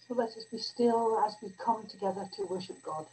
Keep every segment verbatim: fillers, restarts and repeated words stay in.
So let us be still as we come together to worship God.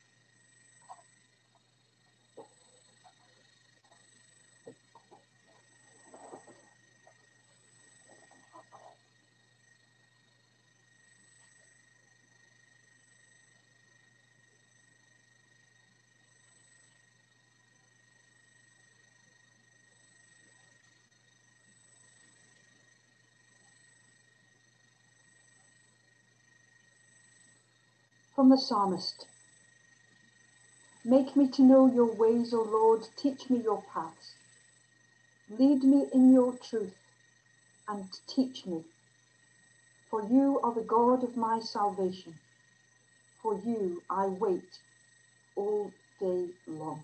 From the psalmist. Make me to know your ways, O Lord, teach me your paths. Lead me in your truth and teach me. For you are the God of my salvation. For you I wait all day long.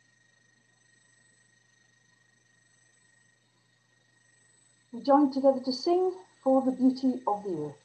We join together to sing For the Beauty of the Earth.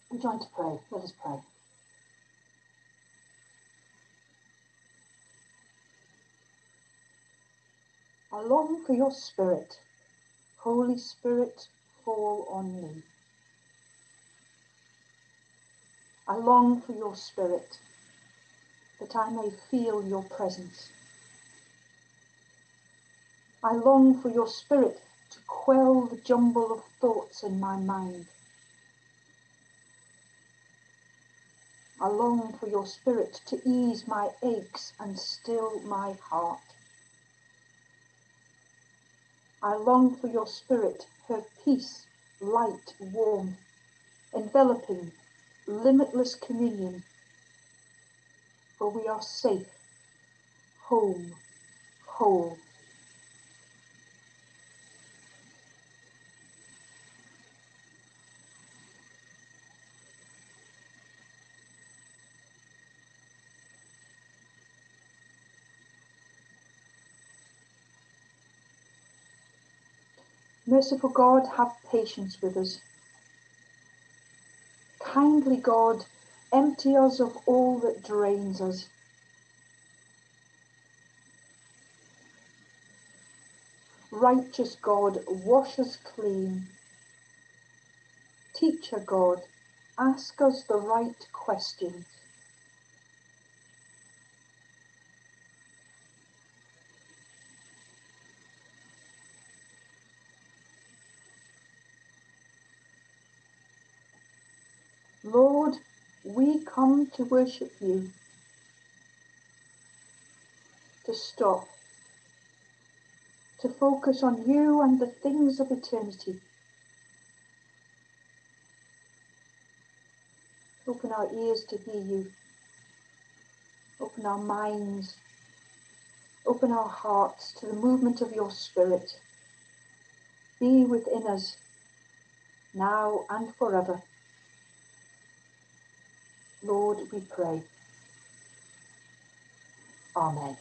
We join to pray. Let us pray. I long for your Spirit. Holy Spirit, fall on me. I long for your Spirit, that I may feel your presence. I long for your Spirit to quell the jumble of thoughts in my mind. I long for your Spirit to ease my aches and still my heart. I long for your Spirit, her peace, light, warm, enveloping, limitless communion. For we are safe, home, whole. Merciful God, have patience with us. Kindly God, empty us of all that drains us. Righteous God, wash us clean. Teacher God, ask us the right questions. Lord, we come to worship you, to stop, to focus on you and the things of eternity. Open our ears to hear you. Open our minds. Open our hearts to the movement of your Spirit. Be within us, now and forever. Lord, we pray. Amen.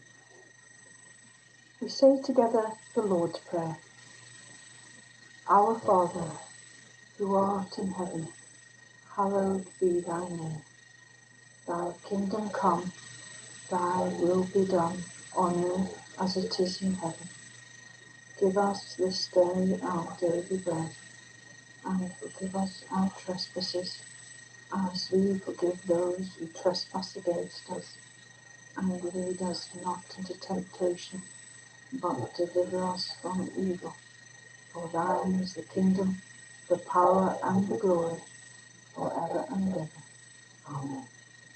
We say together the Lord's Prayer. Our Father, who art in heaven, hallowed be thy name. Thy kingdom come, thy will be done, on earth as it is in heaven. Give us this day our daily bread, and forgive us our trespasses, as we forgive those who trespass against us. And lead us not into temptation, but deliver us from evil. For thine is the kingdom, the power, and the glory, forever and ever. Amen.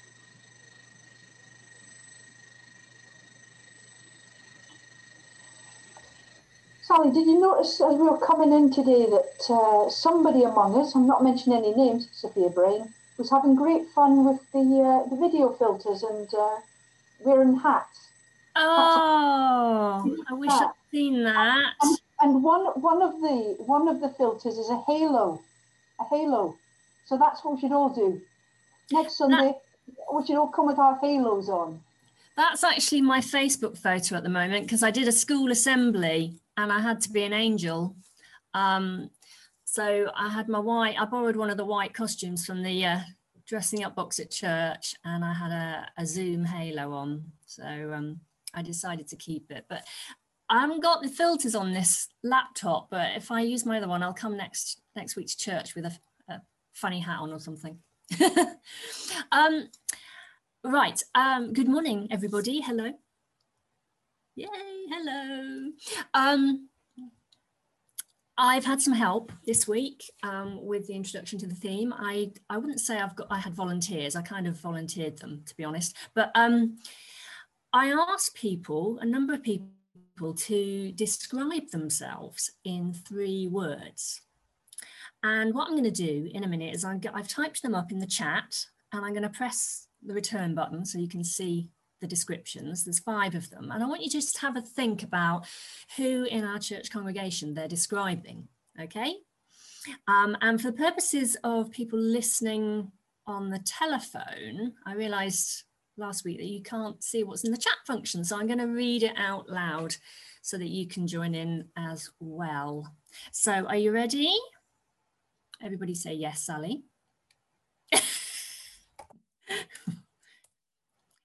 Sally, did you notice as we were coming in today that uh, somebody among us, I'm not mentioning any names, Sophia Brain, was having great fun with the uh, the video filters and uh, wearing hats. Oh, I wish I'd seen that. And, and one one of the one of the filters is a halo, a halo. So that's what we should all do. Next Sunday, that, we should all come with our halos on. That's actually my Facebook photo at the moment, because I did a school assembly and I had to be an angel. Um, so I had my white, I borrowed one of the white costumes from the uh, dressing up box at church, and I had a, a Zoom halo on. So um, I decided to keep it. But I haven't got the filters on this laptop, but if I use my other one, I'll come next next week's church with a, a funny hat on or something. um, right. Um, good morning, everybody. Hello. Yay. Hello. Um, I've had some help this week um, with the introduction to the theme. I, I wouldn't say I've got, I had volunteers. I kind of volunteered them, to be honest. But um, I asked people, a number of people, to describe themselves in three words. And what I'm going to do in a minute is I'm, I've typed them up in the chat, and I'm going to press the return button so you can see the descriptions. There's five of them, and I want you just to have a think about who in our church congregation they're describing. Okay, um, and for the purposes of people listening on the telephone, I realized last week that you can't see what's in the chat function, so I'm going to read it out loud so that you can join in as well. So are you ready? Everybody say yes, Sally.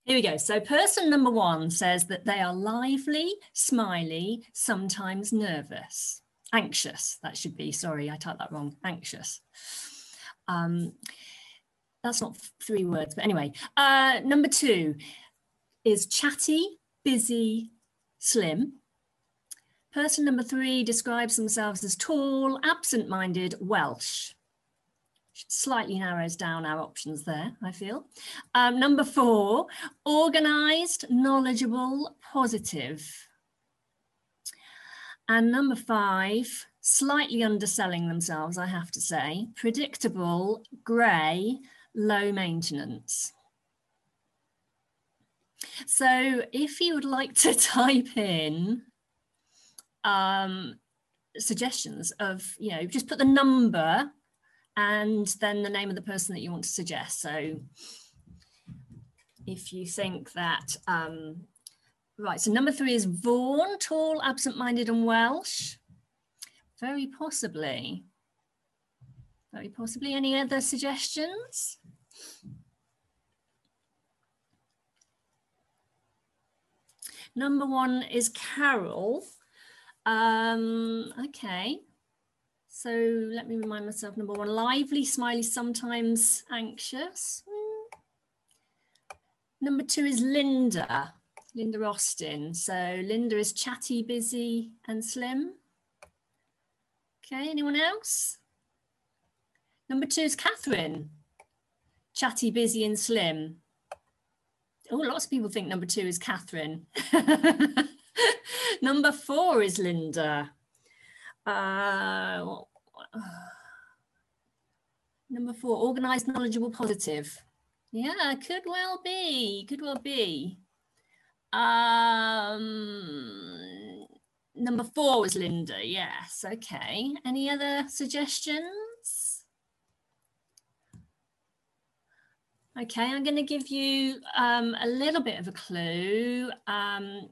Here we go. So person number one says that they are lively, smiley, sometimes nervous, anxious. That should be, sorry, I typed that wrong, anxious. Um, that's not three words, but anyway. Uh, number two is chatty, busy, slim. Person number three describes themselves as tall, absent-minded, Welsh. Slightly narrows down our options there, I feel. Um, number four, organised, knowledgeable, positive. And number five, slightly underselling themselves, I have to say, predictable, grey, low maintenance. So if you would like to type in um, suggestions of, you know, just put the number and then the name of the person that you want to suggest. So if you think that, um, right, so number three is Vaughan, tall, absent-minded and Welsh. Very possibly. Very possibly. Any other suggestions? Number one is Carol. Um, okay. So let me remind myself, number one, lively, smiley, sometimes anxious. Mm. Number two is Linda, Linda Austin. So Linda is chatty, busy and slim. Okay, anyone else? Number two is Catherine, chatty, busy and slim. Oh, lots of people think number two is Catherine. Number four is Linda. Uh, number four, organised, knowledgeable, positive. Yeah, could well be, could well be. Um, number four was Linda, yes, okay. Any other suggestions? Okay, I'm going to give you um, a little bit of a clue. Um,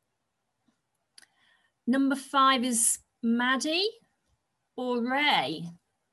number five is Maddie or Ray?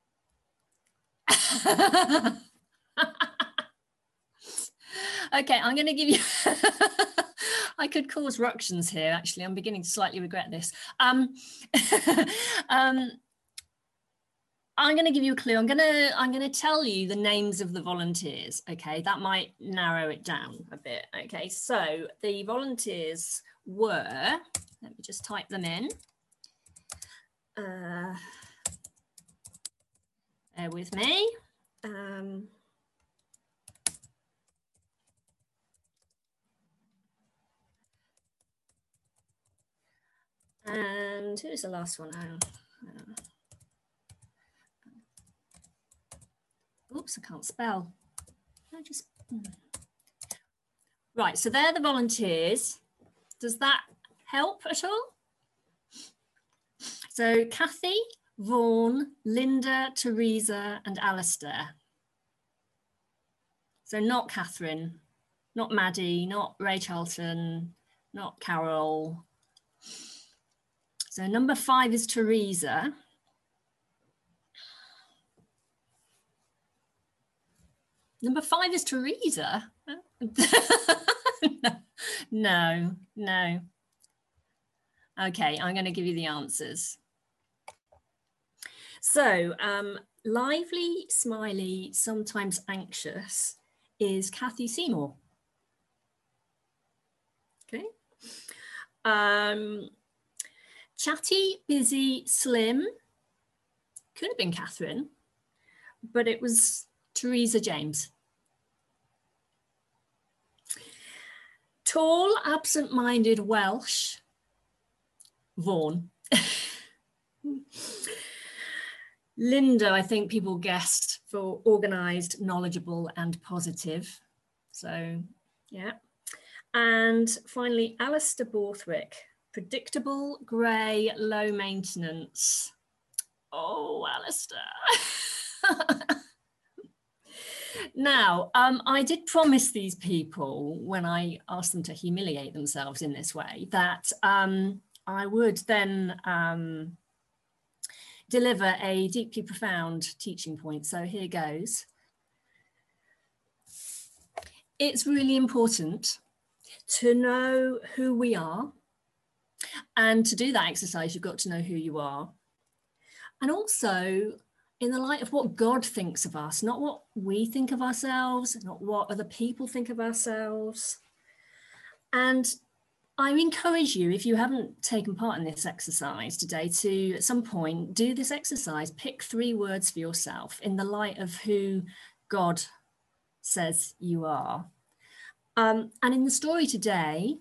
Okay, I'm going to give you, I could cause ructions here, actually. I'm beginning to slightly regret this. Um, um, I'm going to give you a clue. I'm going to, I'm going to tell you the names of the volunteers. Okay, that might narrow it down a bit. Okay, so the volunteers were, let me just type them in. Uh, bear with me. Um, and who's the last one? Oh, uh, oops, I can't spell. I just... Right, so they're the volunteers. Does that help at all? So Kathy, Vaughan, Linda, Teresa and Alistair. So not Catherine, not Maddie, not Ray Charlton, not Carol. So number five is Teresa. Number five is Teresa. No, no. Okay, I'm going to give you the answers. So, um, lively, smiley, sometimes anxious is Kathy Seymour. Okay. Um, chatty, busy, slim could have been Catherine, but it was Teresa James. Tall, absent-minded Welsh, Vaughan. Linda, I think people guessed for organised, knowledgeable and positive. So, yeah. And finally, Alistair Borthwick, predictable, grey, low maintenance. Oh, Alistair. Now, um, I did promise these people when I asked them to humiliate themselves in this way that um, I would then um, deliver a deeply profound teaching point. So here goes. it's really important to know who we are. And to do that exercise, you've got to know who you are. And also, in the light of what God thinks of us, not what we think of ourselves, not what other people think of ourselves. And I encourage you, if you haven't taken part in this exercise today, to at some point do this exercise. Pick three words for yourself in the light of who God says you are. Um, and in the story today,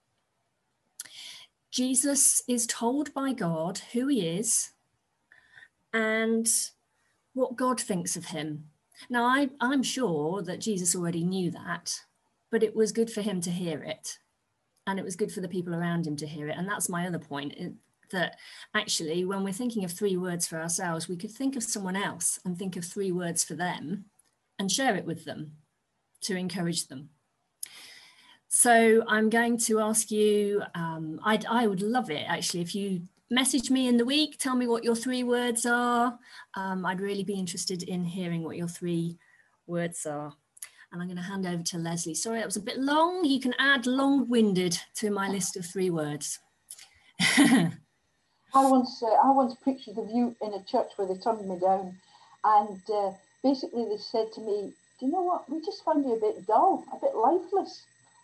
Jesus is told by God who he is and what God thinks of him. Now, I, I'm sure that Jesus already knew that, but it was good for him to hear it. And it was good for the people around him to hear it. And that's my other point, that actually, when we're thinking of three words for ourselves, we could think of someone else and think of three words for them and share it with them to encourage them. So I'm going to ask you, um, I'd, I would love it actually if you message me in the week, tell me what your three words are. Um, I'd really be interested in hearing what your three words are. And I'm going to hand over to Leslie. Sorry, that was a bit long. You can add long-winded to my list of three words. I once, uh, I once preached the view in a church where they turned me down. And uh, basically they said to me, do you know what? We just found you a bit dull, a bit lifeless.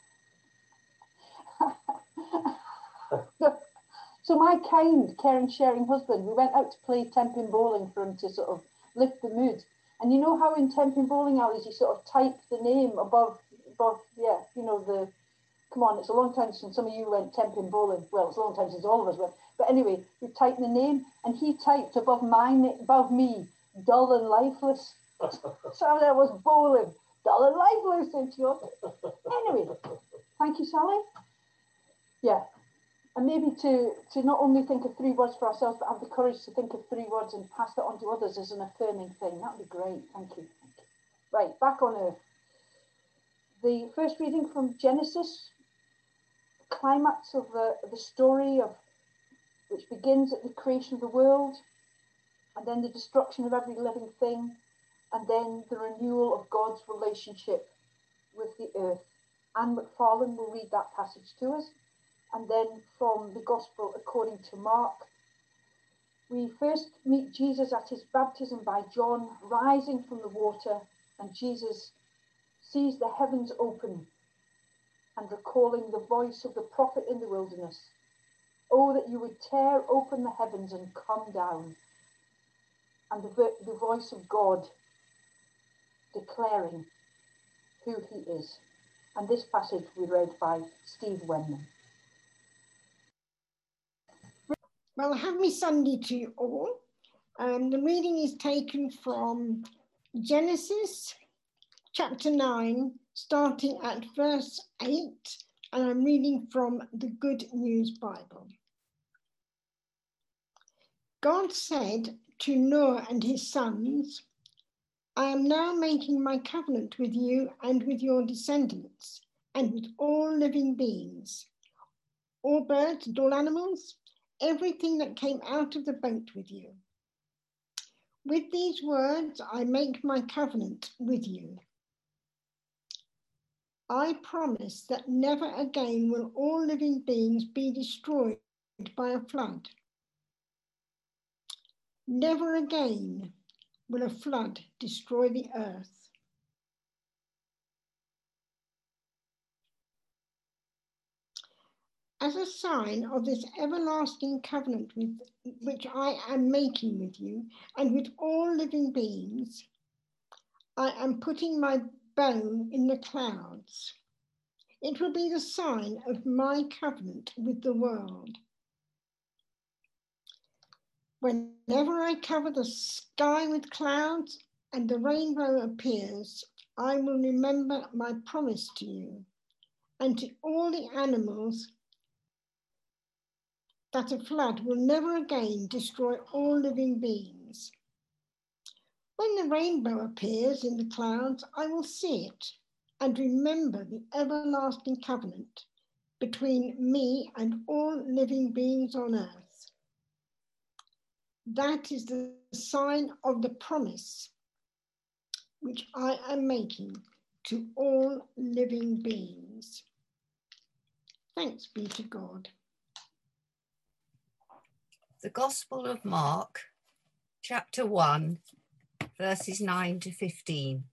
So my kind, caring, sharing husband, we went out to play ten-pin bowling for him to sort of lift the mood. And you know how in ten-pin bowling alleys you sort of type the name above, above, yeah, you know, the, come on, it's a long time since some of you went ten-pin bowling. Well, it's a long time since all of us went. But anyway, we typed the name and he typed above mine, above me, dull and lifeless. So there was bowling, dull and lifeless, didn't you? Anyway, thank you, Sally. Yeah. And maybe to, to not only think of three words for ourselves, but have the courage to think of three words and pass that on to others as an affirming thing. That would be great. Thank you. Thank you. Right, back on earth. The first reading from Genesis, the climax of the, the story of which begins at the creation of the world, and then the destruction of every living thing, and then the renewal of God's relationship with the earth. Anne McFarlane will read that passage to us. And then from the Gospel according to Mark, we first meet Jesus at his baptism by John, rising from the water, and Jesus sees the heavens open and recalling the voice of the prophet in the wilderness. Oh, that you would tear open the heavens and come down. And the, the voice of God declaring who he is. And this passage we read by Steve Wenman. Well, happy Sunday to you all. Um, the reading is taken from Genesis chapter nine, starting at verse eight, and I'm reading from the Good News Bible. God said to Noah and his sons, I am now making my covenant with you and with your descendants, and with all living beings, all birds and all animals, everything that came out of the boat with you. With these words, I make my covenant with you. I promise that never again will all living beings be destroyed by a flood. Never again will a flood destroy the earth. As a sign of this everlasting covenant with, which I am making with you and with all living beings, I am putting my bow in the clouds. It will be the sign of my covenant with the world. Whenever I cover the sky with clouds and the rainbow appears, I will remember my promise to you and to all the animals that a flood will never again destroy all living beings. When the rainbow appears in the clouds, I will see it and remember the everlasting covenant between me and all living beings on earth. That is the sign of the promise which I am making to all living beings. Thanks be to God. The Gospel of Mark, chapter one, verses nine to fifteen.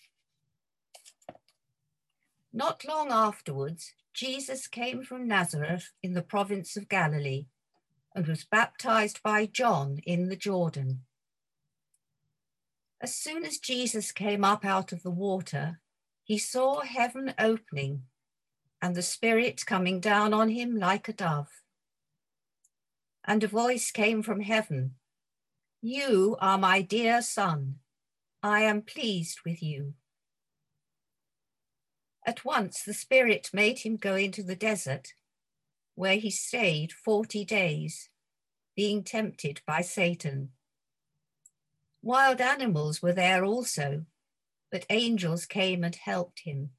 Not long afterwards, Jesus came from Nazareth in the province of Galilee and was baptized by John in the Jordan. As soon as Jesus came up out of the water, he saw heaven opening and the Spirit coming down on him like a dove. And a voice came from heaven, "You are my dear Son. I am pleased with you." At once the Spirit made him go into the desert, where he stayed forty days, being tempted by Satan. Wild animals were there also, but angels came and helped him.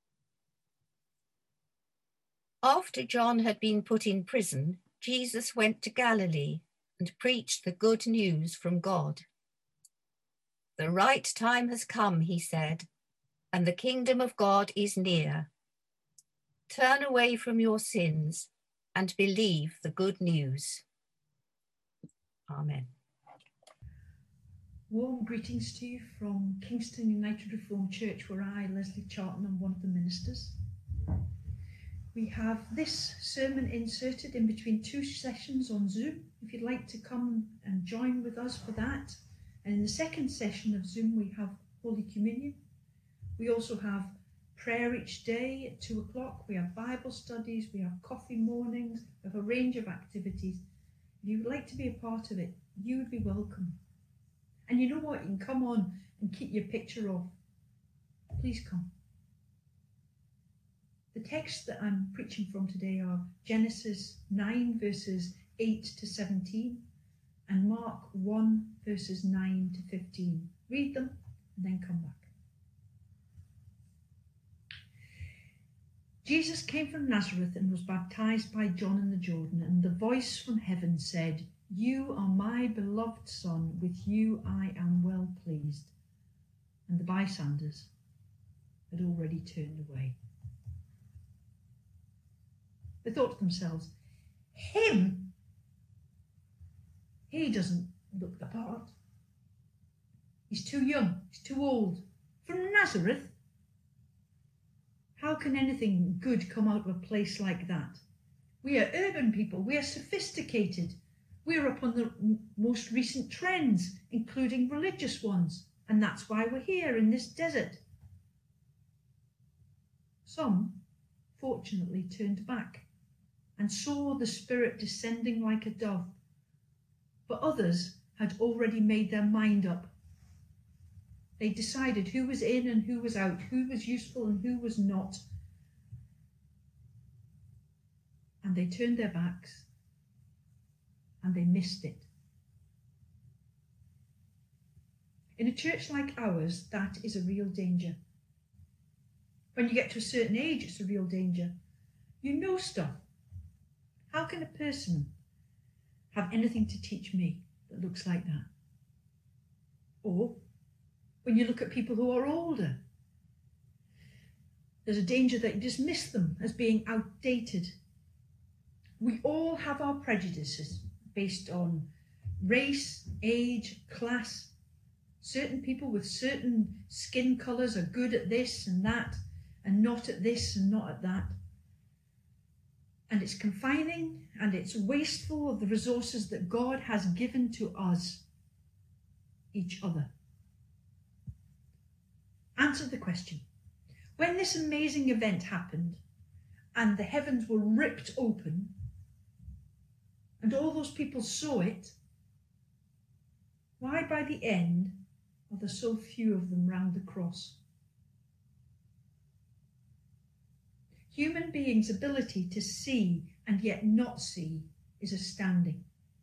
After John had been put in prison, Jesus went to Galilee and preached the good news from God. "The right time has come," he said, "and the kingdom of God is near. Turn away from your sins and believe the good news." Amen. Warm greetings to you from Kingston United Reformed Church, where I, Leslie Charlton, am one of the ministers. We have this sermon inserted in between two sessions on Zoom, if you'd like to come and join with us for that. And in the second session of Zoom, we have Holy Communion. We also have prayer each day at two o'clock. We have Bible studies, we have coffee mornings, we have a range of activities. If you would like to be a part of it, you would be welcome. And you know what? You can come on and keep your picture off. Please come. The texts that I'm preaching from today are Genesis nine, verses eight to seventeen, and Mark one, verses nine to fifteen. Read them and then come back. Jesus came from Nazareth and was baptized by John in the Jordan, and the voice from heaven said, "You are my beloved Son, with you I am well pleased." And the bystanders had already turned away. They thought to themselves, "Him? He doesn't look the part. He's too young, he's too old. From Nazareth? How can anything good come out of a place like that? We are urban people, we are sophisticated. We're up on the most recent trends, including religious ones, and that's why we're here in this desert." Some, fortunately, turned back and saw the Spirit descending like a dove, but others had already made their mind up. They decided who was in and who was out, who was useful and who was not. And they turned their backs and they missed it. In a church like ours, that is a real danger. When you get to a certain age, it's a real danger. You know stuff. How can a person have anything to teach me that looks like that? Or when you look at people who are older, there's a danger that you dismiss them as being outdated. We all have our prejudices based on race, age, class. Certain people with certain skin colours are good at this and that, and not at this and not at that. And it's confining and it's wasteful of the resources that God has given to us, each other. Answer the question. When this amazing event happened and the heavens were ripped open and all those people saw it, why by the end are there so few of them round the cross? Human beings' ability to see and yet not see is astounding.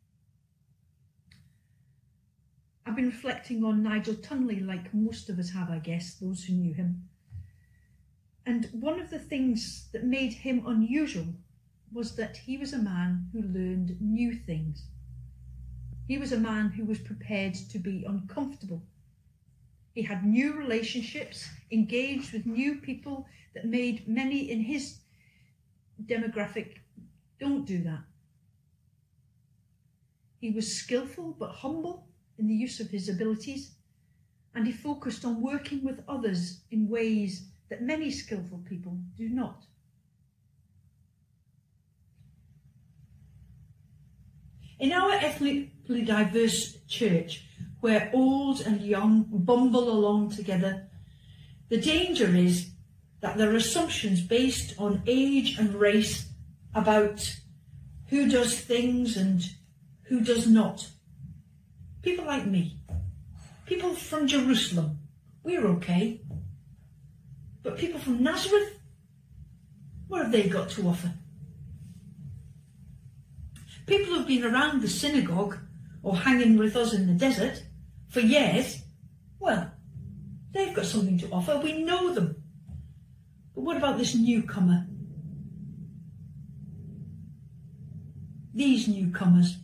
I've been reflecting on Nigel Tunley, like most of us have, I guess, those who knew him. And one of the things that made him unusual was that he was a man who learned new things. He was a man who was prepared to be uncomfortable. He had new relationships, engaged with new people that made many in his demographic don't do that. He was skillful but humble in the use of his abilities, and he focused on working with others in ways that many skillful people do not. In our ethnically diverse church, where old and young bumble along together, the danger is that there are assumptions based on age and race about who does things and who does not. People like me, people from Jerusalem, we're okay. But people from Nazareth, what have they got to offer? People who've been around the synagogue or hanging with us in the desert for years, well, they've got something to offer. We know them. But what about this newcomer? These newcomers.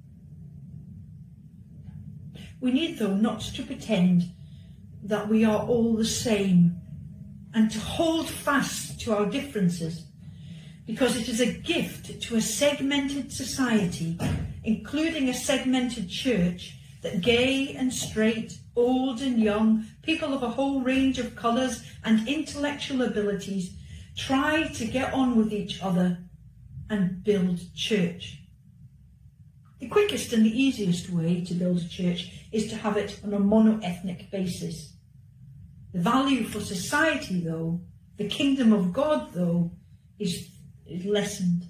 We need, though, not to pretend that we are all the same and to hold fast to our differences, because it is a gift to a segmented society, including a segmented church, that gay and straight, old and young, people of a whole range of colours and intellectual abilities try to get on with each other and build church. The quickest and the easiest way to build a church is to have it on a mono-ethnic basis. The value for society, though, the kingdom of God, though, is, is lessened.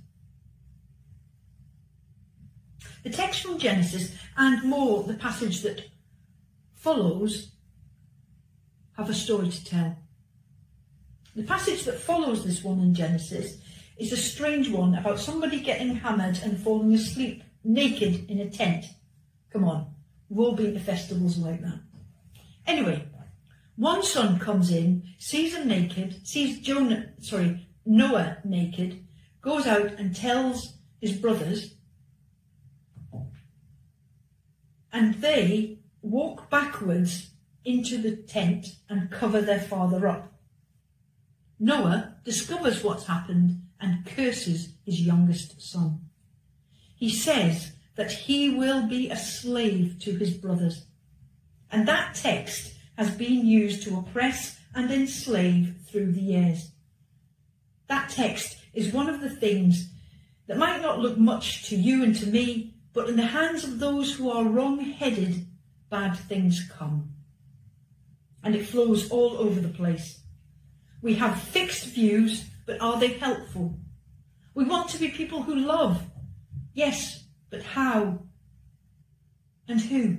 The text from Genesis, and more the passage that follows, have a story to tell. The passage that follows this one in Genesis is a strange one about somebody getting hammered and falling asleep naked in a tent. Come on, we've all been to festivals like that. Anyway, one son comes in, sees him naked, sees Jonah, sorry, Noah naked, goes out and tells his brothers, and they walk backwards into the tent and cover their father up. Noah discovers what's happened and curses his youngest son. He says that he will be a slave to his brothers. And that text has been used to oppress and enslave through the years. That text is one of the things that might not look much to you and to me, but in the hands of those who are wrong-headed, bad things come. And it flows all over the place. We have fixed views, but are they helpful? We want to be people who love. Yes, but how? And who?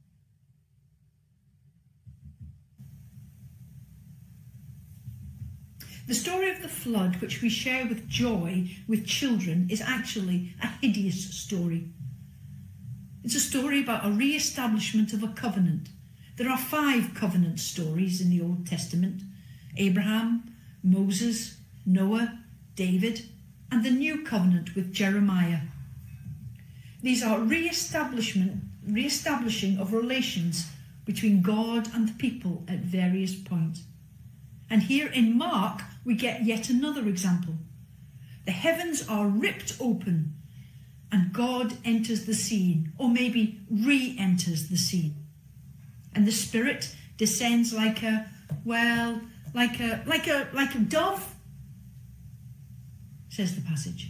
The story of the flood, which we share with joy with children, is actually a hideous story. It's a story about a re-establishment of a covenant. There are five covenant stories in the Old Testament: Abraham, Moses, Noah, David, and the new covenant with Jeremiah. These are re-establishment, re-establishing of relations between God and the people at various points. And here in Mark, we get yet another example. The heavens are ripped open and God enters the scene, or maybe re-enters the scene. And the Spirit descends like a, well, like a, like a, like a dove, says the passage.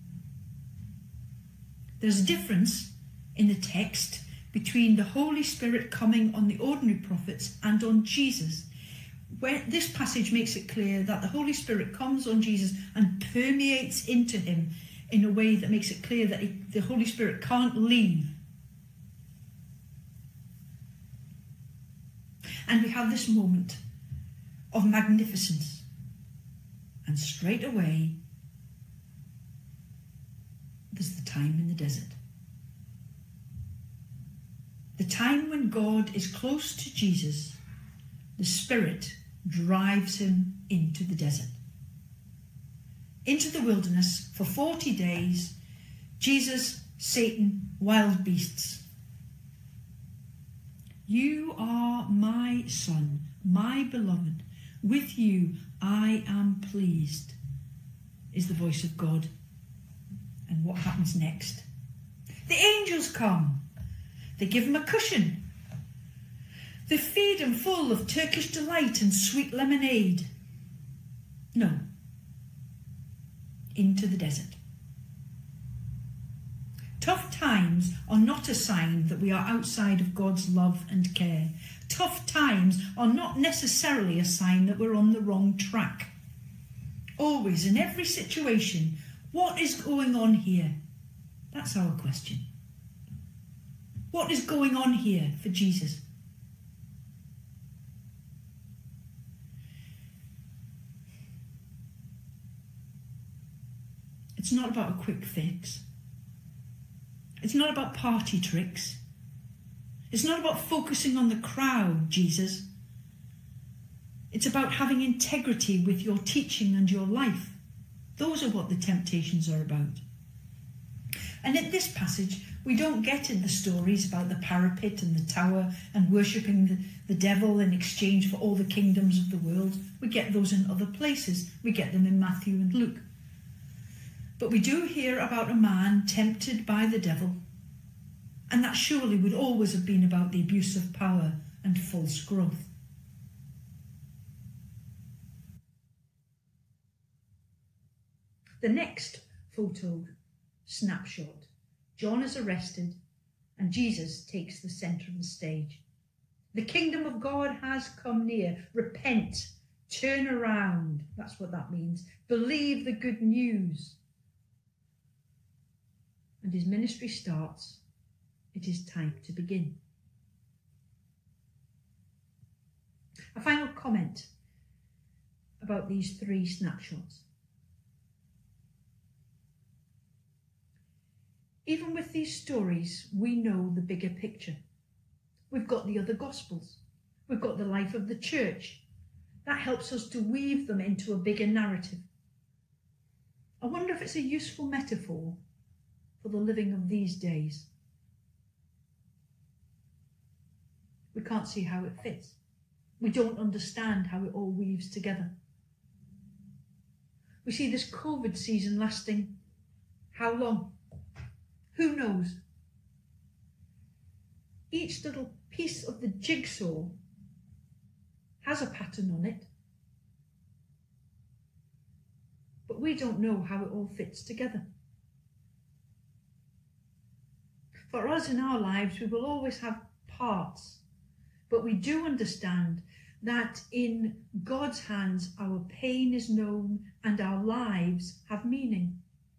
There's a difference in the text between the Holy Spirit coming on the ordinary prophets and on Jesus. Where this passage makes it clear that the Holy Spirit comes on Jesus and permeates into him in a way that makes it clear that he, the Holy Spirit can't leave. And we have this moment of magnificence. And straight away, there's the time in the desert. The time when God is close to Jesus, the Spirit drives him into the desert. Into the wilderness for forty days, Jesus, Satan, wild beasts. You are my my Son, my beloved. With you I am pleased, is the voice of God. And what happens next? The angels come. They give him a cushion. They feed him full of Turkish delight and sweet lemonade. No. Into the desert. Tough times are not a sign that we are outside of God's love and care. Tough times are not necessarily a sign that we're on the wrong track. Always, in every situation, what is going on here? That's our question. What is going on here for Jesus? It's not about a quick fix. It's not about party tricks. It's not about focusing on the crowd, Jesus. It's about having integrity with your teaching and your life. Those are what the temptations are about. And in this passage, we don't get in the stories about the parapet and the tower and worshipping the, the devil in exchange for all the kingdoms of the world. We get those in other places. We get them in Matthew and Luke. But we do hear about a man tempted by the devil, and that surely would always have been about the abuse of power and false growth. The next photo snapshot, John is arrested and Jesus takes the centre of the stage. The kingdom of God has come near. Repent, turn around. That's what that means. Believe the good news. And his ministry starts. It is time to begin. A final comment about these three snapshots. Even with these stories, we know the bigger picture. We've got the other Gospels. We've got the life of the church. That helps us to weave them into a bigger narrative. I wonder if it's a useful metaphor for the living of these days. We can't see how it fits. We don't understand how it all weaves together. We see this COVID season lasting how long? Who knows? Each little piece of the jigsaw has a pattern on it, but we don't know how it all fits together. For us in our lives, we will always have parts, but we do understand that in God's hands, our pain is known and our lives have meaning.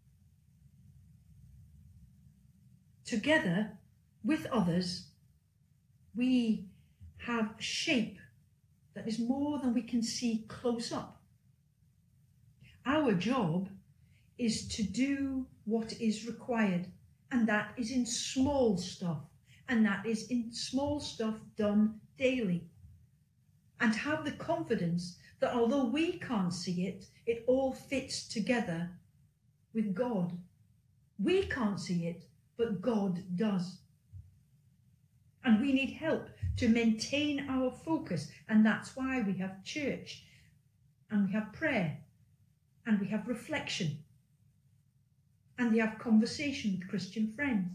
Together with others, we have shape that is more than we can see close up. Our job is to do what is required, and that is in small stuff, and that is in small stuff done daily. And have the confidence that although we can't see it, it all fits together with God. We can't see it, but God does. And we need help to maintain our focus, and that's why we have church, and we have prayer, and we have reflection, and we have conversation with Christian friends.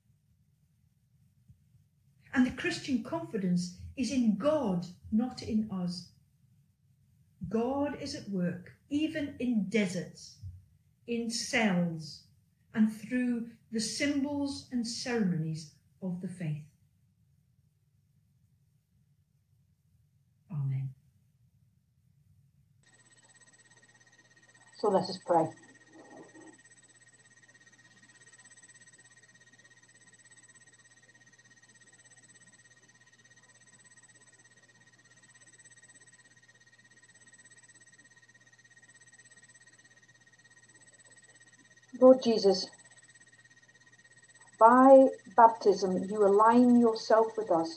And the Christian confidence is in God, not in us. God is at work, even in deserts, in cells, and through the symbols and ceremonies of the faith. Amen. So let us pray. Lord Jesus, by baptism you align yourself with us.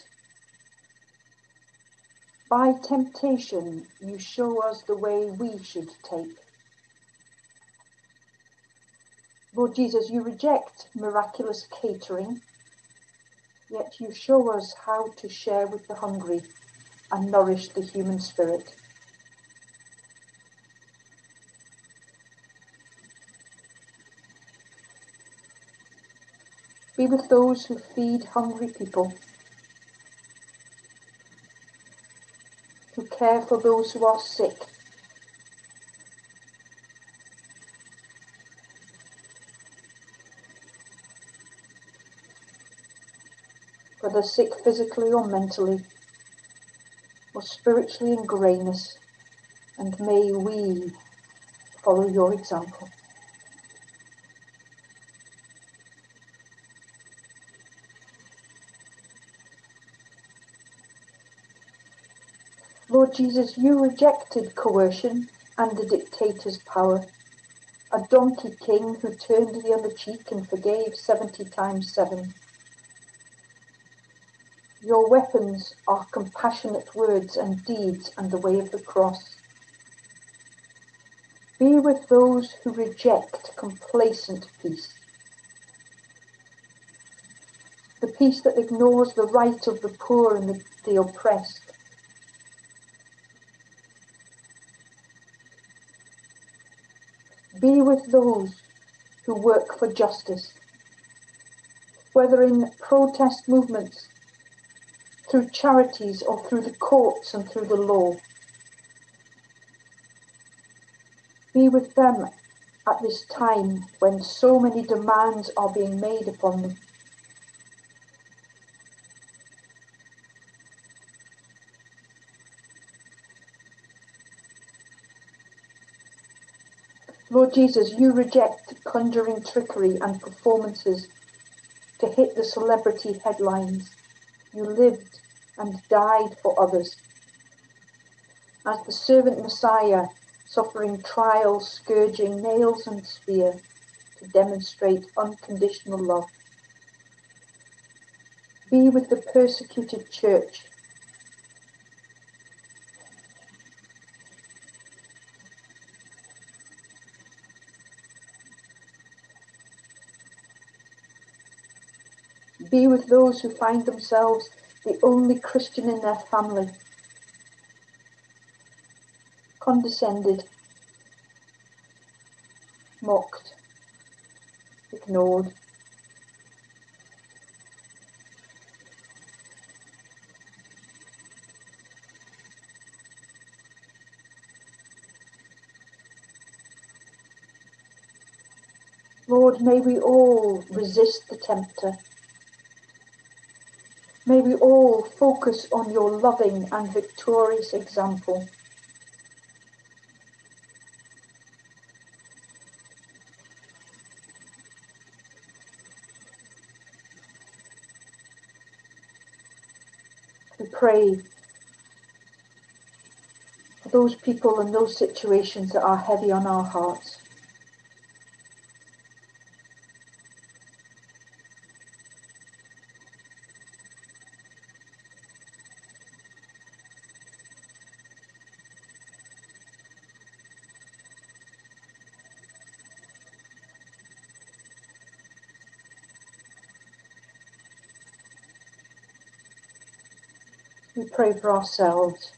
By temptation you show us the way we should take. Lord Jesus, you reject miraculous catering, yet you show us how to share with the hungry and nourish the human spirit. Be with those who feed hungry people, who care for those who are sick, whether sick physically or mentally, or spiritually in greyness, and may we follow your example. Lord Jesus, you rejected coercion and the dictator's power, a donkey king who turned the other cheek and forgave seventy times seven. Your weapons are compassionate words and deeds and the way of the cross. Be with those who reject complacent peace, the peace that ignores the right of the poor and the, the oppressed. Be with those who work for justice, whether in protest movements, through charities, or through the courts and through the law. Be with them at this time when so many demands are being made upon them. Lord Jesus, you reject conjuring trickery and performances to hit the celebrity headlines. You lived and died for others. As the servant Messiah, suffering trial, scourging, nails and spear to demonstrate unconditional love. Be with the persecuted church. Be with those who find themselves the only Christian in their family, condescended, mocked, ignored. Lord, may we all resist the tempter. May we all focus on your loving and victorious example. We pray for those people and those situations that are heavy on our hearts. We pray for ourselves.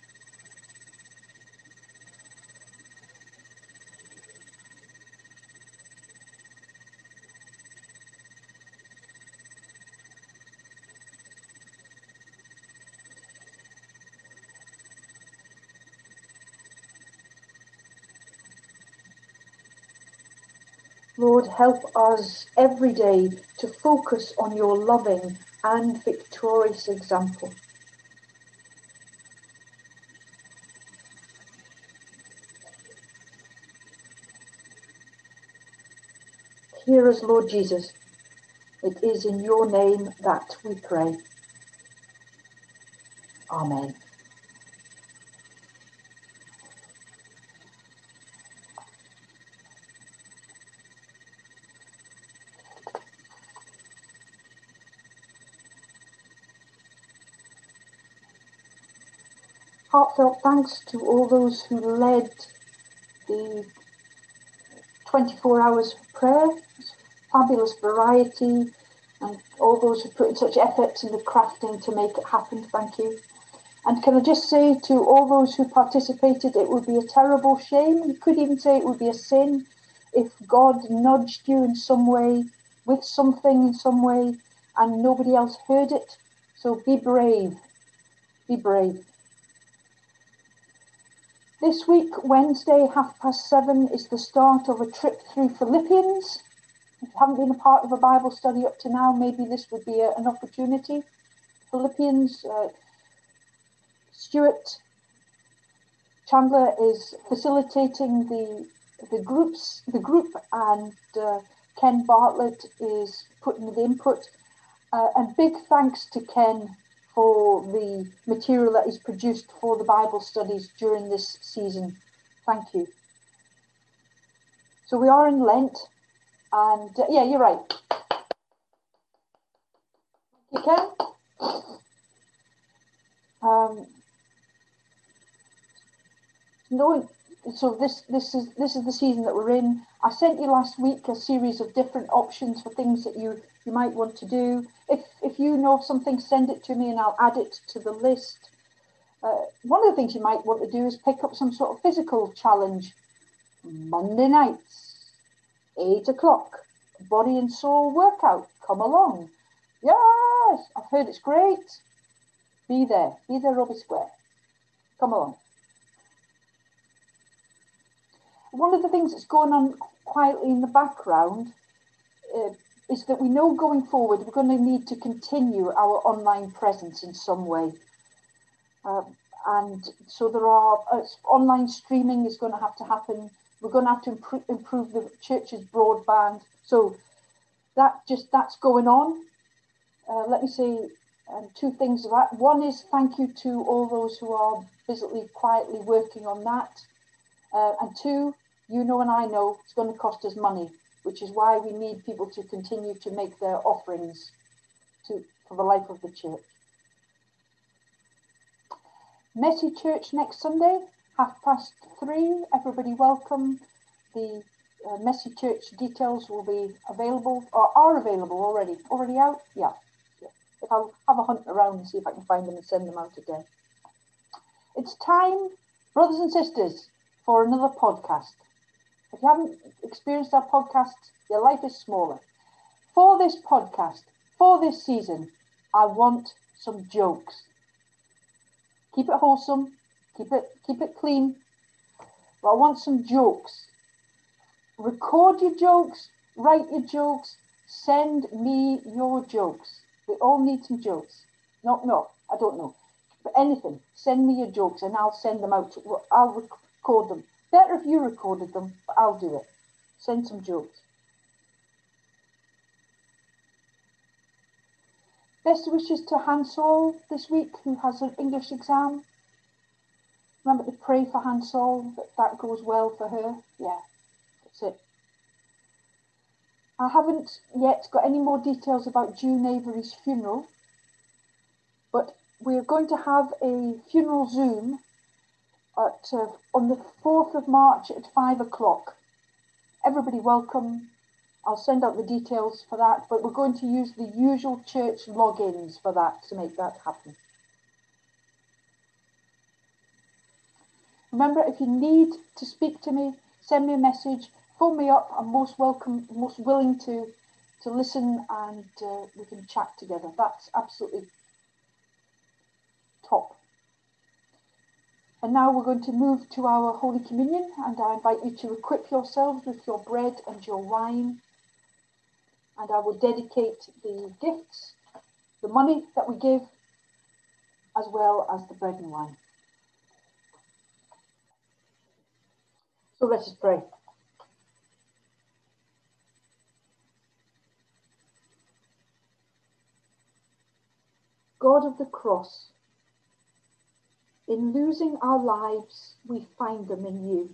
Lord, help us every day to focus on your loving and victorious example. Hear us, Lord Jesus. It is in your name that we pray. Amen. Heartfelt thanks to all those who led the twenty-four hours of prayer, fabulous variety, and all those who put in such effort in the crafting to make it happen. Thank you. And can I just say to all those who participated, it would be a terrible shame. You could even say it would be a sin if God nudged you in some way, with something in some way, and nobody else heard it. So be brave. Be brave. This week, Wednesday, half past seven, is the start of a trip through Philippians. If you haven't been a part of a Bible study up to now, maybe this would be a, an opportunity. Philippians, uh, Stuart Chandler is facilitating the the groups, the group, and uh, Ken Bartlett is putting the input. Uh, and big thanks to Ken for the material that is produced for the Bible studies during this season. Thank you. So we are in Lent, and uh, yeah, you're right. You can. Um, no, so this this is this is the season that we're in. I sent you last week a series of different options for things that you you might want to do. If if you know of something, send it to me and I'll add it to the list. Uh, one of the things you might want to do is pick up some sort of physical challenge. Monday nights, eight o'clock, body and soul workout. Come along. Yes, I've heard it's great. Be there. Be there, Robbie Square. Come along. One of the things that's going on quietly in the background uh, is that we know going forward we're going to need to continue our online presence in some way. Uh, and so there are, uh, online streaming is going to have to happen. We're going to have to improve, improve the church's broadband. So that just, that's going on. Uh, let me say um, two things of that. One is thank you to all those who are busily, quietly working on that. Uh, and two, you know and I know it's going to cost us money, which is why we need people to continue to make their offerings to for the life of the church. Messy Church next Sunday, half past three. Everybody welcome. The uh, Messy Church details will be available, or are available already. Already out? Yeah. yeah. If I'll have a hunt around and see if I can find them and send them out again. It's time, brothers and sisters, for another podcast. If you haven't experienced our podcast, your life is smaller. For this podcast, for this season, I want some jokes. Keep it wholesome, keep it keep it clean. But I want some jokes. Record your jokes, write your jokes, send me your jokes. We all need some jokes. No, no, I don't know. But anything, send me your jokes and I'll send them out. To, I'll record them. Better if you recorded them, but I'll do it. Send some jokes. Best wishes to Hansol this week, who has an English exam. Remember to pray for Hansol, that that goes well for her. Yeah, that's it. I haven't yet got any more details about June Avery's funeral, but we're going to have a funeral Zoom at, uh, on the fourth of March at five o'clock. Everybody welcome. I'll send out the details for that, but we're going to use the usual church logins for that to make that happen. Remember, if you need to speak to me, send me a message, phone me up. I'm most welcome, most willing to, to listen, and uh, we can chat together. That's absolutely top. And now we're going to move to our Holy Communion, and I invite you to equip yourselves with your bread and your wine. And I will dedicate the gifts, the money that we give, as well as the bread and wine. So let us pray. God of the cross, in losing our lives, we find them in you.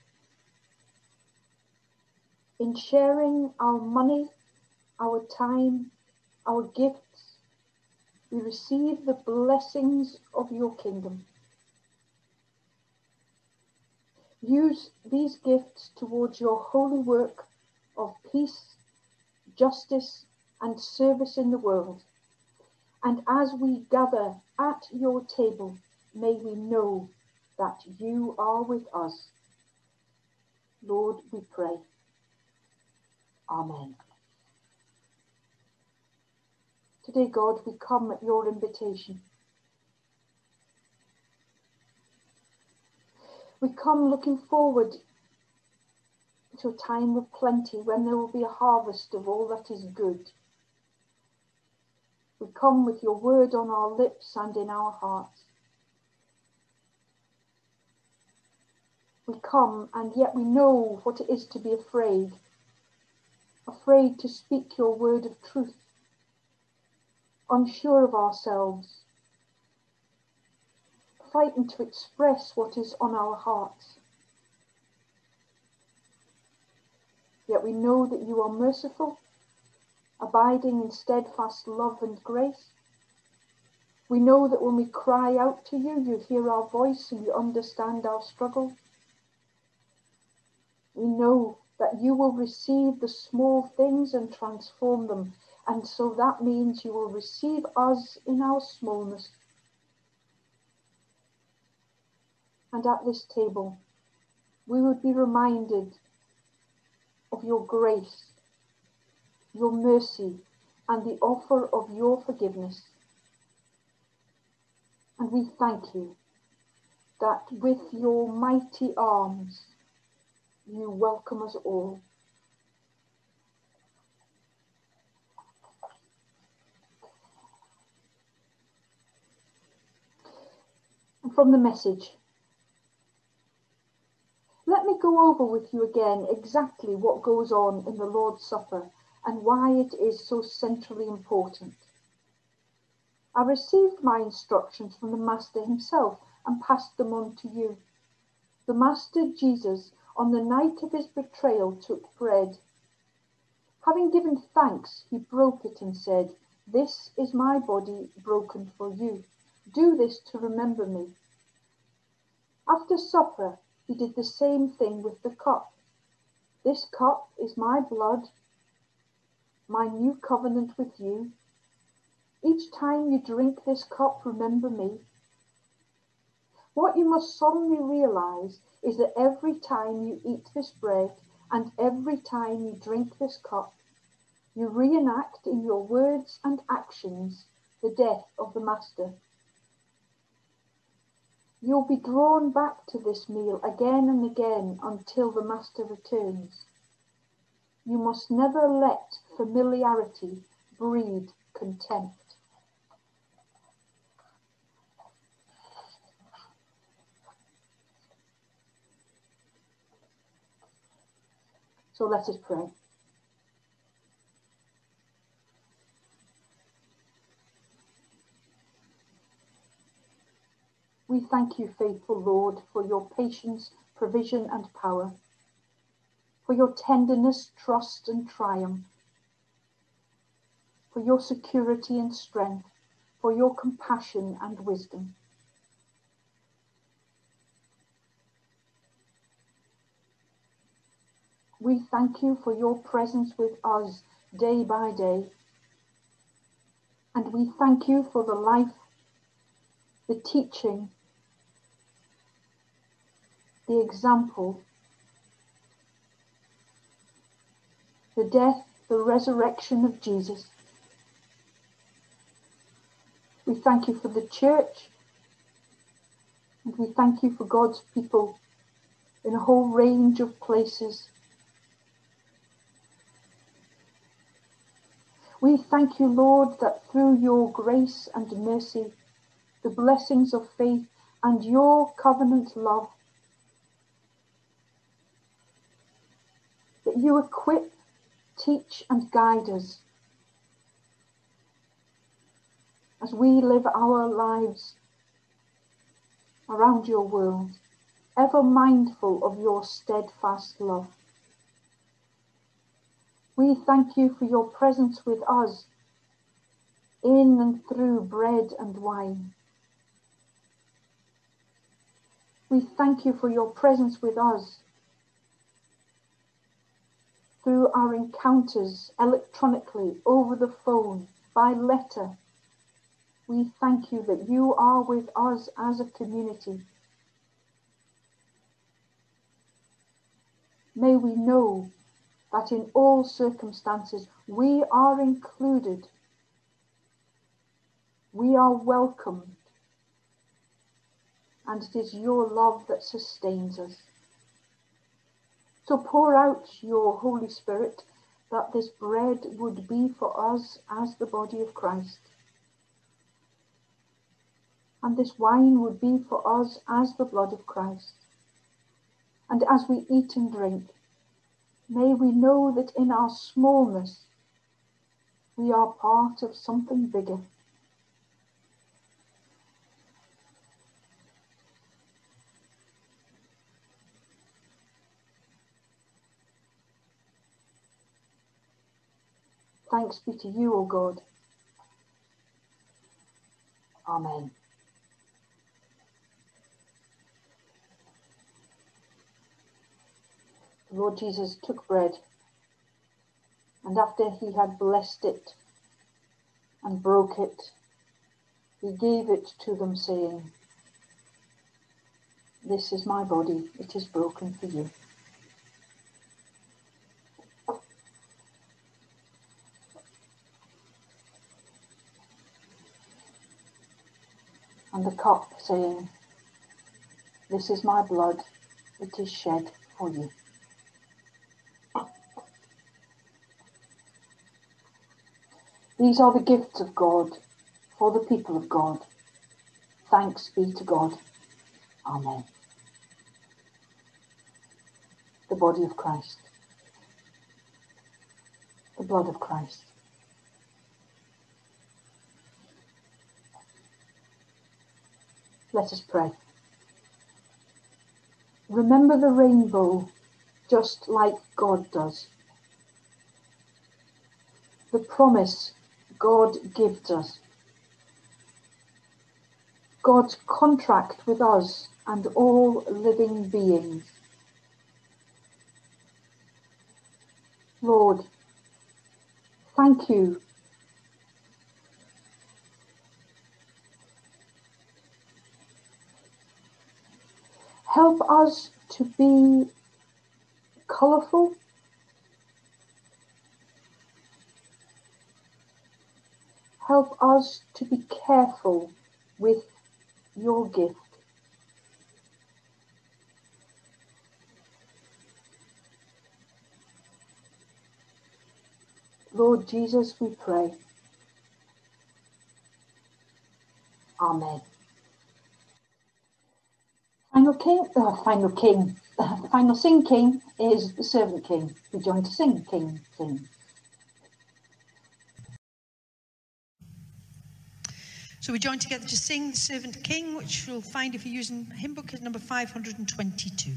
In sharing our money, our time, our gifts, we receive the blessings of your kingdom. Use these gifts towards your holy work of peace, justice, and service in the world. And as we gather at your table, may we know that you are with us. Lord, we pray. Amen. Today, God, we come at your invitation. We come looking forward to a time of plenty when there will be a harvest of all that is good. We come with your word on our lips and in our hearts. We come, and yet we know what it is to be afraid, afraid to speak your word of truth, unsure of ourselves, frightened to express what is on our hearts. Yet we know that you are merciful, abiding in steadfast love and grace. We know that when we cry out to you, you hear our voice and you understand our struggle. We know that you will receive the small things and transform them. And so that means you will receive us in our smallness. And at this table, we would be reminded of your grace, your mercy, and the offer of your forgiveness. And we thank you that with your mighty arms, you welcome us all. And from the message, let me go over with you again exactly what goes on in the Lord's Supper and why it is so centrally important. I received my instructions from the Master himself and passed them on to you. The Master Jesus, on the night of his betrayal, took bread. Having given thanks, he broke it and said, "This is my body broken for you. Do this to remember me." After supper, he did the same thing with the cup. "This cup is my blood, my new covenant with you. Each time you drink this cup, remember me." What you must solemnly realize is that every time you eat this bread and every time you drink this cup, you reenact in your words and actions the death of the Master. You'll be drawn back to this meal again and again until the Master returns. You must never let familiarity breed contempt. So let us pray. We thank you, faithful Lord, for your patience, provision and power, for your tenderness, trust and triumph, for your security and strength, for your compassion and wisdom. We thank you for your presence with us day by day. And we thank you for the life, the teaching, the example, the death, the resurrection of Jesus. We thank you for the church, and we thank you for God's people in a whole range of places. We thank you, Lord, that through your grace and mercy, the blessings of faith and your covenant love, that you equip, teach and guide us as we live our lives around your world, ever mindful of your steadfast love. We thank you for your presence with us in and through bread and wine. We thank you for your presence with us through our encounters electronically, over the phone, by letter, we thank you that you are with us as a community. May we know that in all circumstances we are included, we are welcomed, and it is your love that sustains us. So pour out your Holy Spirit, that this bread would be for us as the body of Christ, and this wine would be for us as the blood of Christ. And as we eat and drink, may we know that in our smallness we are part of something bigger. Thanks be to you, O God. Amen. The Lord Jesus took bread, and after he had blessed it and broke it, he gave it to them, saying, "This is my body, it is broken for you." And the cup, saying, "This is my blood, it is shed for you." These are the gifts of God for the people of God. Thanks be to God. Amen. The body of Christ. The blood of Christ. Let us pray. Remember the rainbow just like God does. The promise God gives us. God's contract with us and all living beings. Lord, thank you help us to be colourful, help us to be careful with your gift. Lord Jesus, we pray. Amen. Final king, uh, final king, uh, final sing king is the servant king. We join to sing, King, sing. So we join together to sing the Servant King, which you'll find if you're using hymn book at number five hundred twenty-two.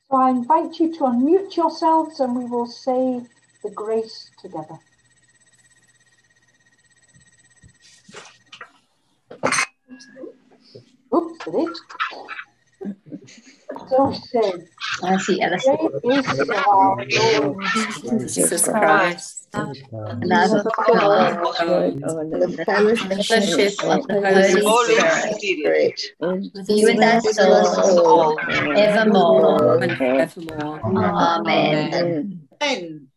So I invite you to unmute yourselves and we will say the grace together. Oops, it is. So we say, I see Alice. great is of our Lord Jesus Christ, and love of God, and the fellowship of the Holy Spirit, be with us all, evermore and evermore. Amen. Amen.